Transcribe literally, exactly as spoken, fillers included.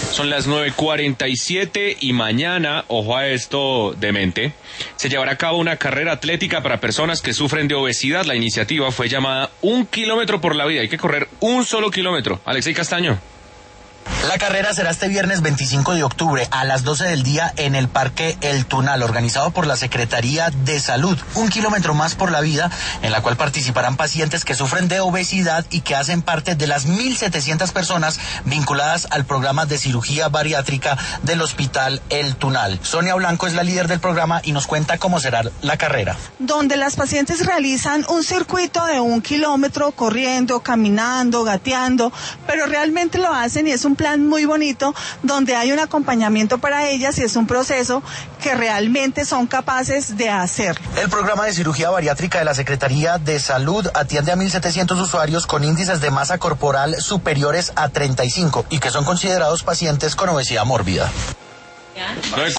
Son las nueve cuarenta y siete y mañana, ojo a esto demente, se llevará a cabo una carrera atlética para personas que sufren de obesidad. La iniciativa fue llamada Un Kilómetro por la Vida. Hay que correr un solo kilómetro. Alexei Castaño. La carrera será este viernes veinticinco de octubre a las doce del día en el Parque El Tunal, organizado por la Secretaría de Salud. Un kilómetro más por la vida, en la cual participarán pacientes que sufren de obesidad y que hacen parte de las mil setecientas personas vinculadas al programa de cirugía bariátrica del Hospital El Tunal. Sonia Blanco es la líder del programa y nos cuenta cómo será la carrera. Donde las pacientes realizan un circuito de un kilómetro corriendo, caminando, gateando, pero realmente lo hacen y es un plan muy bonito donde hay un acompañamiento para ellas y es un proceso que realmente son capaces de hacer. El programa de cirugía bariátrica de la Secretaría de Salud atiende a mil setecientos usuarios con índices de masa corporal superiores a treinta y cinco y que son considerados pacientes con obesidad mórbida.